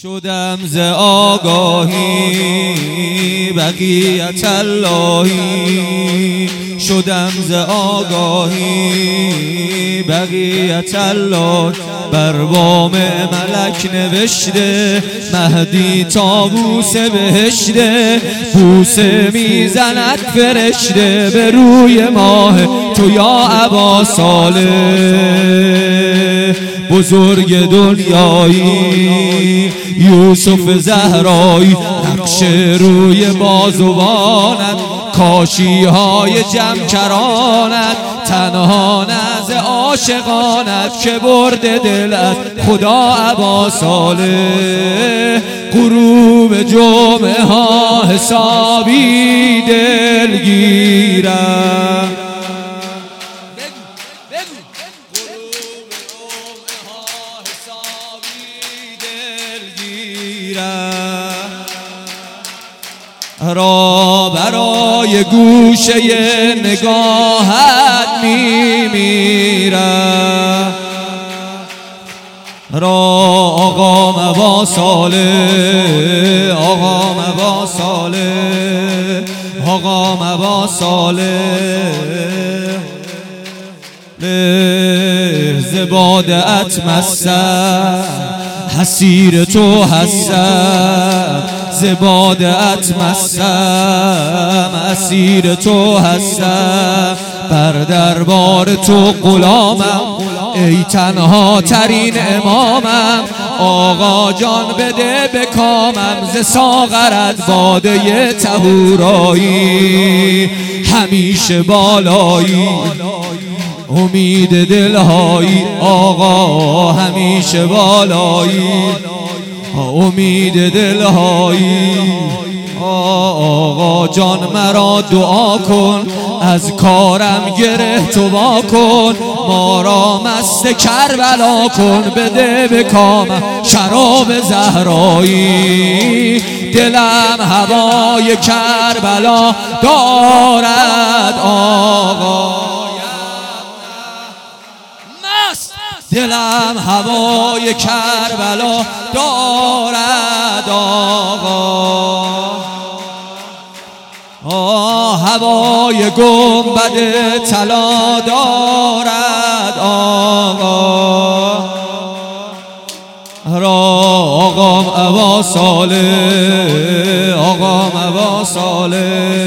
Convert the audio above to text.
شدم ز آگاهی بقیت اللهی، شدم ز آگاهی بقیت الله. بر بام ملک نوشته مهدی تابوس بهشته، بوسه میزند فرشته به روی ماه تو یا ابا صالح. بزرگ دنیایی یوسف زهرایی، نقش روی بازوانت کاشی های جمکرانت، تنها نز عاشقانت که برده دل از خدا ابا صالح. غروب جمعه ها حسابی دلگیرم، را برای گوشه نگاهت میمیرم. را آقا ابا صالح، آقا ابا صالح، آقا ابا صالح. زبادت مستم حسیر تو هستم، زبادت مستم اسیر تو هستم. بر دربار تو غلامم ای تنها ترین امامم. آقا جان بده به کامم ز ساغرت باده طهورایی. همیشه بالایی امید دلهایی، آقا همیشه بالایی امید دلهایی. آقا جان مرا دعا کن، از کارم گره تو وا کن. ما را مست کربلا کن، بده به کامم شراب زهرایی. دلم هوای کربلا دارد آقا، دلم هوای کربلا دارد آقا. هوای گنبد طلا دارد آقا. آقام ابا صالح، آقام ابا صالح.